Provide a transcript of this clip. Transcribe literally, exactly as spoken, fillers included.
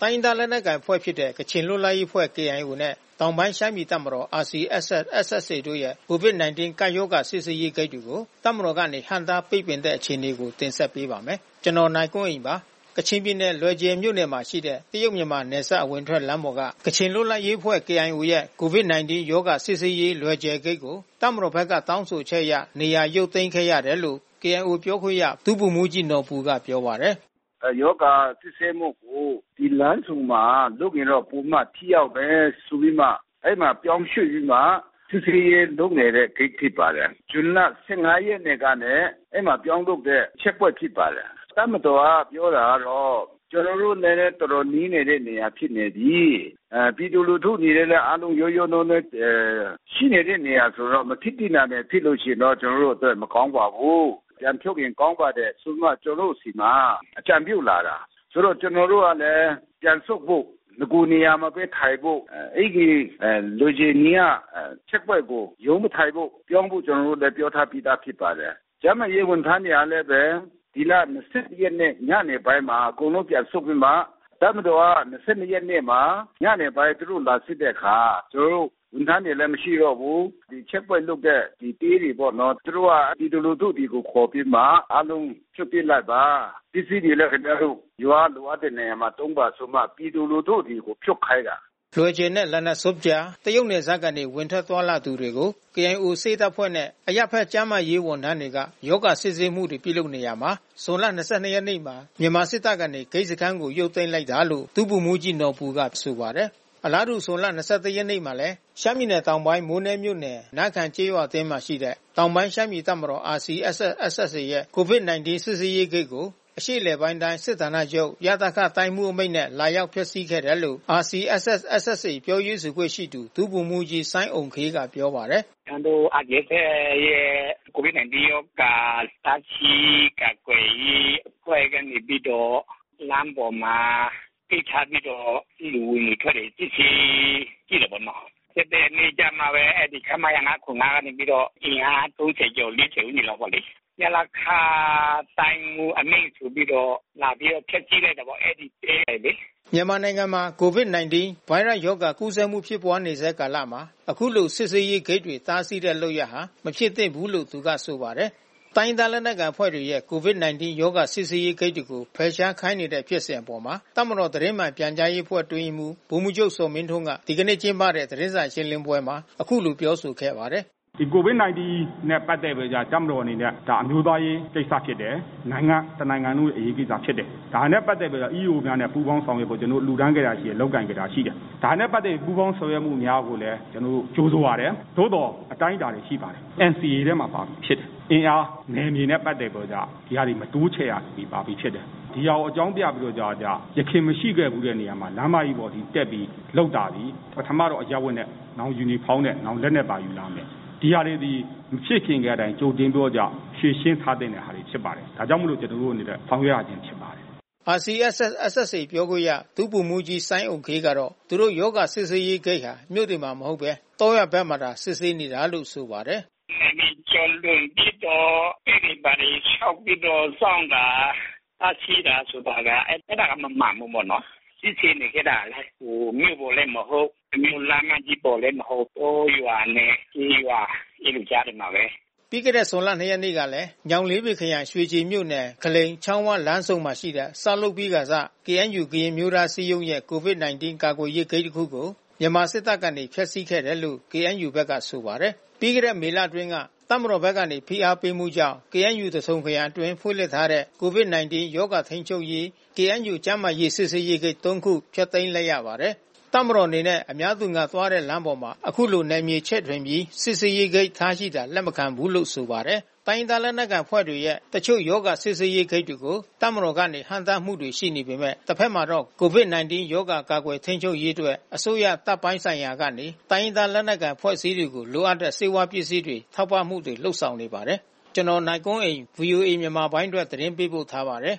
တိုင်းဒေသလက်နက်ကိုင်ဖွဲ့ဖြစ်တဲ့ကချင်လွတ်လပ်ရေးအဖွဲ့ K I O နဲ့တောင်ပိုင်းရှမ်းပြည်တပ်မတော် R C S S S S A တို့ရဲ့ ကိုဗစ် ၁၉ ကပ်ရောဂါစစ်ဆေးရေးဂိတ်တွေကိုတပ်မတော်ကနေဟန့်တားပိတ်ပင်တဲ့အခြေအနေကိုတင်ဆက်ပေးပါမယ်။ကျွန်တော်နိုင်ကွန်းအိန်ပါ။ကချင်ပြည်နယ်လွယ်ဂျယ်မြို့နယ်မှာရှိတဲ့တရုတ်မြန်မာနယ်စပ်အဝင်ထွက်လမ်းပေါ်ကကချင်လွတ်လပ်ရေးအဖွဲ့ K I O ရဲ့ ကိုဗစ် ၁၉ ရောဂါစစ်ဆေးရေးလွယ်ဂျယ်ဂိတ်ကိုတပ်မတော်ဘက်ကတောင်းဆိုချက်အရနေရာရုပ်သိမ်းခဲ့ရတယ်လို့ K I O ပြောခွင့်ရဒုဗိုလ်မှူးကြီးနော်ဘူကပြောပါတယ်။ယောဂစစ်ဆေးမှုကိုဒီလမ်းဆုံမှာလုပ်ရင်တော့ပုံမှန်ထိရောက်ပဲဆိုပြီးမှအဲ့မှာပြောင်းရွှေ့ပြီးမှစစ်ဆေးရေးလုပ်နေတဲ့ဂိတ်ဖြစ်ပါတယ်။ဇွန်လ ၁၅ ရက်နေ့ကနေအဲ့မှာပြောင်းလုပ်တဲ့ချက်ပွက်ဖြစ်ပါတယ်။တပ်မတော်ကပြောတာကတော့ကျွန်တော်တို့လည်းတော်တော်နီးနေတဲ့နေရာဖြစ်နေပြီ။အဲပြည်သူလူထုနေလည်းအားလုံးရိုးရိုးနိုးနိုးရှိနေတဲ့နေရာဆိုတော့မဖြစ်တိနာနဲ့ဖြစ်လို့ရှိရင်တော့ကျွန်တော်တို့အတွက်မကောင်းပါဘူး။ပြန်ဖြုတ်ရင်ကောင်းပါတယ်ဆိုမှကျွန်တော်တို့စီမှာအကြံပြုလာတာဆိုတော့ကျွန်တော်တို့ကလည်းပြန်ဆုတ်ဖို့ငကူနေရာမှာပဲထိုင်ဖို့အဲ့ဒီလိုဂျီနီယာချက်ပွက်ကိုရုံးမထိုင်ဖို့ပြောင်းဖို့ကျွန်တော်တို့လည်းပြောထားပြီးသားဖြစ်ပါတယ်ကျမရေးဝန်ထမ်းတွေအားလည်းပဲဒီလ ၂၁ ရက်နေ့ညနေပိုင်းမှာအကုန်လုံးပြန်ဆုတ်ပြီးမှတပ်မတော်က ၂၂ ရက်နေ့မှာညနေပိုင်းသူတို့လာစစ်တဲ့အခါကျွန်တော်တို့ဝန်ထမ်းတွေလည်းမရှိတော့ဘူးဒီချက်ပွက်လုပ်တဲ့ဒီတေးတွေပေါ့နော်သူတို့ကဒီလူလူတို့ဒီကိုခေါ်ပြီးမှအားလုံးချုပ်ပြလိုက်ပါပစ္စည်းတွေလည်းခင်ဗျားတို့ရွာလိုအပ်တဲ့နေရာမှာတုံးပါဆိုမှပြည်သူလူထုဒီကိုဖြုတ်ခိုင်းတာလွယ်ဂျယ်နဲ့လန်နက်ဆုပ်ပြတရုတ်နယ်စပ်ကနေဝင်ထွက်သွားလာသူတွေကို K I O စေတပ်ဖွဲ့နဲ့အရပ်ဖက်ကျန်းမာရေးဝန်ထမ်းတွေကယောဂစစ်ဆေးမှုတွေပြုလုပ်နေရမှာဇွန်လ ၂၂ ရက်နေ့မှာမြန်မာစစ်တပ်ကနေဂိတ်စခန်းကိုရုပ်သိမ်းလိုက်တာလို့ဒုဗိုလ်မှူးကြီးနော်ဘူကဆိုပါတယ်အလားတူဇွန်လ ၂၁ ရက်နေ့မှာလည်းရှမ်းပြည်နယ်တောင်ပိုင်းမိုးနဲမြို့နယ်နားခံကျေးရွာအသင်းမှာရှိတဲ့တောင်ပိုင်းရှမ်းပြည်တပ်မတော် R C S S S S A ရဲ့ ကိုဗစ် ၁၉ စစ်ဆေးရေးဂိတ်ကိုအရှေ့လယ်ပိုင်းတိုင်းစစ်ဌာနချုပ်ရတခတိုင်းမှုအမိန့်နဲ့လာရောက်ဖျက်ဆီးခဲ့တယ်လို့ R C S S S S A ပြောရေးဆိုခွင့်ရှိသူဒုဗိုလ်မှူးကြီးစိုင်းအုံခေးကပြောပါတယ်။ကျွန်တော် R C S S ရဲ့ ကိုဗစ် ၁၉ ရောဂါတားဆီးကာကွယ်ရေးအဖွဲ့ကနေပြီးတော့လမ်းပေါ်မှာကိစ္စပြီးတော့လူဝင်ထွက်တွေစစ်ဆေးကြည့်တယ်ပေါ့နော်။စစ်တဲ့နေကြမှာပဲအဲ့ဒီခမရငါခုငါကနေပြီးတော့အင်အား ၃၀ ကျော် ၄၀ ဦးနေလောက်ပေါ့လေ။ရလာခါတိုင်းမှုအမိန့်ဆိုပြီးတော့လာပြီးတော့ဖြတ်ကြည့်လိုက်တာပေါ့အဲ့ဒီတဲလေမြန်မာနိုင်ငံမှာကိုဗစ် ၁၉ ဗိုင်းရပ်ရောဂါကူးစက်မှုဖြစ်ပွားနေဆဲကာလမှာအခုလိုစစ်ဆေးရေးဂိတ်တွေတားဆီးတဲ့လုပ်ရဟာမဖြစ်သင့်ဘူးလို့သူကဆိုပါတယ်တိုင်းဒေသလက်နက်ကိုင်အဖွဲ့တွေရဲ့ကိုဗစ် ၁၉ ရောဂါစစ်ဆေးရေးဂိတ်တွေကိုဖယ်ရှားခိုင်းနေတဲ့ဖြစ်စဉ်အပေါ်မှာတပ်မတော်သတင်းမှန်ပြန်ကြားရေးအဖွဲ့တွင်းမှုဗိုလ်မှူးချုပ်စောမင်းထွန်းကဒီကနေ့ကျင်းပတဲ့သတင်းစာရှင်းလင်းပွဲမှာအခုလိုပြောဆိုခဲ့ပါတယ်ဒီကိုဗစ် ၁၉ နဲ့ပတ်သက်ပြီးကြတပ်မတော်အနေနဲ့ဒါအမျိုးသားရေးကိစ္စဖြစ်တယ်နိုင်ငံတနိုင်ငံလုံးရဲ့အရေးကိစ္စဖြစ်တယ်ဒါနဲ့ပတ်သက်ပြီးတော့ E O များနဲ့ပူးပေါင်းဆောင်ရွက်ဖို့ကျွန်တော်လူတန်းကြတာရှိတယ်လောက်ကင်ကြတာရှိတယ်ဒါနဲ့ပတ်သက်ပူးပေါင်းဆောင်ရွက်မှုများကိုလည်းကျွန်တော်ကြိုးစားရတယ်သို့တော်အတိုင်းအတာတွေရှိပါတယ် N C A ထဲမှာပါဖြစ်တယ်အင်အားနယ်မြေနဲ့ပတ်သက်ပြီးကြဒီဟာတွေမတိုးချဲ့ရပြီးပါပြီးဖြစ်တယ်ဒီဟာကိုအကြောင်းပြပြီးတော့ကြာကြာရခင်မရှိခဲ့ဘူးတဲ့နေရာမှာလမ်းမကြီးပေါ်ဒီတက်ပြီးလောက်တာပြီးပထမတော့အရက်ဝက်နဲ့နောက်ယူနီဖောင်းနဲ့နောက်လက်နဲ့ပါယူလာမယ်ဒီဟာတွေဒီမဖြစ်ခင်ကအတိုင်းကြိုတင်ပြောကြရှင်းရှင်းထားတဲ့ဟာတွေဖြစ်ပါတယ်ဒါကြောင့်မလို့ကျွန်တော်တို့အနေနဲ့ဆောင်ရွက်ရခြင်းဖြစ်ပါတယ် R C S S S S A ပြောခွင့်ရဒုဗိုလ်မှူးကြီးစိုင်းအုံခေးကတော့သူတို့ယောဂစစ်ဆေးရေးဂိတ်ဟာမြို့တွေမှာမဟုတ်ပဲတောရဘက်မှာသာစစ်ဆေးနေတာလို့ဆိုပါတယ်ဒီကျော်လွန်ပြီးတော့အဲ့ဒီပါရီရှောက်ပြီးတော့စောင်းတာအချီတာဆိုတာကအဲ့ဒါကမမှန်ဘူးပေါ့နော်စစ်ဆေးနေကြတာလေဟိုမြို့ပေါ်လည်းမဟုတ်မြို့လမ်းမကြီးပေါ်လည်းမဟုတ်တော့ရွာနဲ့ကြီးရွာဒီလိုကြားတယ်မှာပဲပြီးခဲ့တဲ့ဇွန်လ ၂ ရက်နေ့ကလည်းညောင်လေးပင်ခရိုင်ရွှေကြည်မြို့နယ်ခလိန်ချောင်းဝလမ်းစုံမှာရှိတဲ့ဆောက်လုပ်ပြီးကစား K N U ကရင်မျိုးသားစီးရုံးရဲ့ကိုဗစ် ၁၉ ကာကွယ်ရေးဂိတ်တစ်ခုကိုမြန်မာစစ်တပ်ကနေဖျက်ဆီးခဲ့တယ်လို့ K N U ဘက်ကဆိုပါတယ်ပြီးခဲ့တဲ့မေလအတွင်းကတပ်မတော်ဘက်ကနေဖိအားပေးမှုကြောင့် K N U သထုံခရိုင်အတွင်းဖွင့်လှစ်ထားတဲ့ကိုဗစ် ၁၉ ရောဂါထိန်းချုပ်ရေး K N U ကျန်းမာရေးစစ်ဆေးရေးဂိတ် ၃ ခုဖျက်သိမ်းလိုက်ရပါတယ်တပ်မတော်အနေနဲ့အများသူငါသွားတဲ့လမ်းပေါ်မှာအခုလိုနယ်မြေချဲ့ထွင်ပြီးစစ်ဆေးရေးဂိတ်ထားရှိတာလက်မခံဘူးလို့ဆိုပါတယ်တိုင်းဒေသလက်နက်ကိုင်ဖွဲ့တွေရဲ့တချို့ယောဂစစ်ဆေးရေးဂိတ်တွေကိုတပ်မတော်ကနေဟန်တာမှုတွေရှိနေပေမဲ့တစ်ဖက်မှာတော့ကိုဗစ် ၁၉ ရောဂါကာကွယ်ထိန်းချုပ်ရေးအတွက်အစိုးရတပ်ပိုင်းဆိုင်ရာကနေတိုင်းဒေသလက်နက်ကိုင်ဖွဲ့စည်းတွေကိုလိုအပ်တဲ့စေဝါပစ္စည်းတွေထောက်ပံ့မှုတွေလှုပ်ဆောင်နေပါတယ်ကျွန်တော်နိုင်ကွန်းအိန် V O A မြန်မာပိုင်းအတွက်သတင်းပေးပို့ထားပါတယ်